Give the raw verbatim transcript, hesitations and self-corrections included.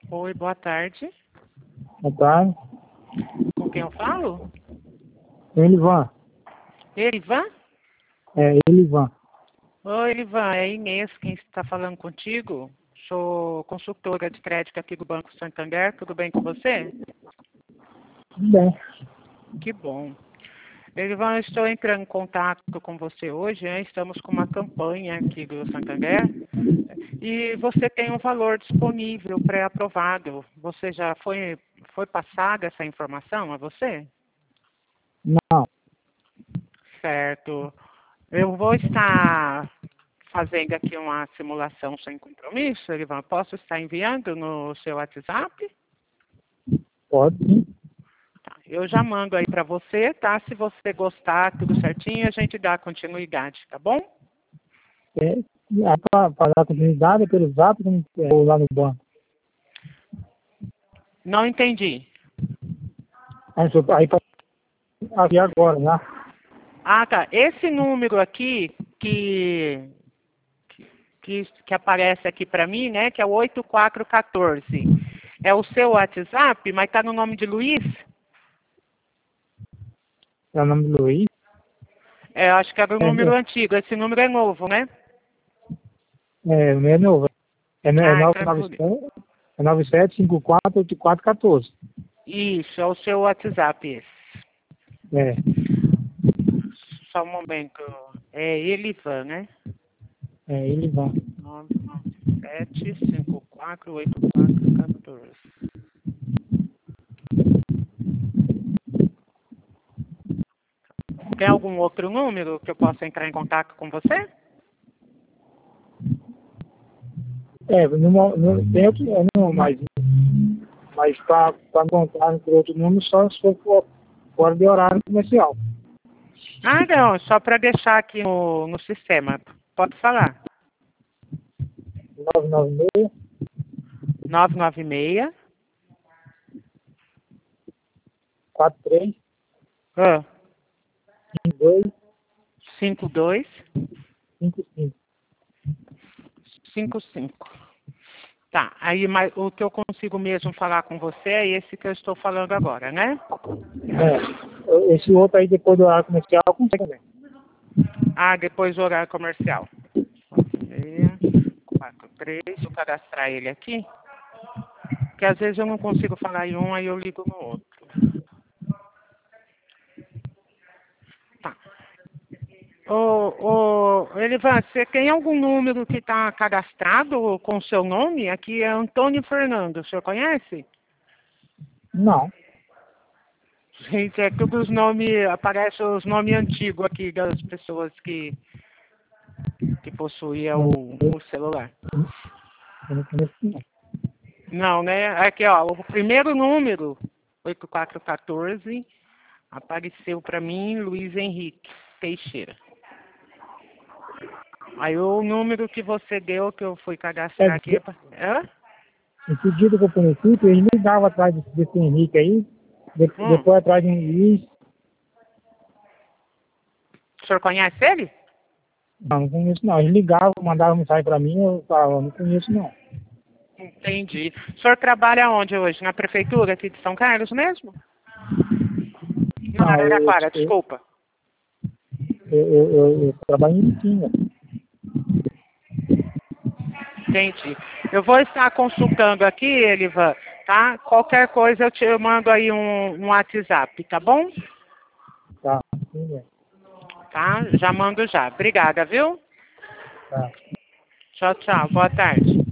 Oi, boa tarde. Boa tarde. Com quem eu falo? Elivan. Elivan? É, Elivan. Oi, Elivan, é Inês quem está falando contigo. Sou consultora de crédito aqui do Banco Santander. Tudo bem com você? Tudo bem. Que bom. Elivan, eu estou entrando em contato com você hoje, né? Estamos com uma campanha aqui do Santander e você tem um valor disponível pré-aprovado. Você já foi, foi passada essa informação a você? Não. Certo. Eu vou estar fazendo aqui uma simulação sem compromisso, Elivan. Posso estar enviando no seu WhatsApp? Pode sim. Tá. Eu já mando aí para você, tá? Se você gostar, tudo certinho, a gente dá continuidade, tá bom? É, para dar continuidade é pelo zap ou lá no banco. Não entendi. Aí, só- aí para aqui agora, né? Ah, tá. Esse número aqui que que, que aparece aqui para mim, né? Que é o oito quatro um quatro. É o seu WhatsApp, mas tá no nome de Luiz? É o nome do Luiz. É, acho que era o É, número é, antigo. Esse número é novo, né? é, o meu é novo. É, no- é Ah, então é por... nove nove sete é nove sete cinco quatro oito quatro um quatro. Isso, é o seu WhatsApp esse. É, Só um momento. É Elivan, né? é Elivan. nove nove sete cinco quatro oito quatro um quatro. Tem algum outro número que eu possa entrar em contato com você? É, no, no, tem outro número, mas, mas para encontrar por outro número só se for for fora de horário comercial. Ah, não, só para deixar aqui no, no sistema. Pode falar. nove nove seis nove nove seis quatro três ah, cinco dois cinco dois cinco cinco. cinco cinco. Tá, aí mas, o que eu consigo mesmo falar com você é esse que eu estou falando agora, né? É, esse outro aí depois do horário comercial consegue também. Ah, depois do horário comercial. seis quatro três, deixa eu cadastrar ele aqui. Porque às vezes eu não consigo falar em um, aí eu ligo no outro. Tá. Ô, ô, Elivan, você tem algum número que está cadastrado com o seu nome? Aqui é Antônio Fernando, o senhor conhece? Não. Gente, é tudo os nomes, aparece os nomes antigos aqui das pessoas que, que possuíam o, o celular. Eu não conheço não. Não, né? Aqui, ó, o primeiro número, oito quatro um quatro, apareceu para mim Luiz Henrique Teixeira. Aí o número que você deu, que eu fui É, cadastrar aqui... É... Hã? em seguida que eu conheci, eles ligavam atrás desse, desse Henrique aí, de- Hum. depois atrás de um Luiz. O senhor conhece ele? Não, não conheço não. Eles ligavam, mandavam mensagem para mim, eu falava, não conheço não. Entendi. O senhor trabalha onde hoje? Na prefeitura aqui de São Carlos mesmo? Não, na Não, eu, Araraquara, eu, desculpa. eu, eu, eu, eu trabalho em Bitinga. Entendi. Eu vou estar consultando aqui, Elivan, tá? Qualquer coisa eu te eu mando aí um, um WhatsApp, tá bom? Tá, sim, é. Tá? Já mando já. Obrigada, viu? Tá. Tchau, tchau. Boa tarde.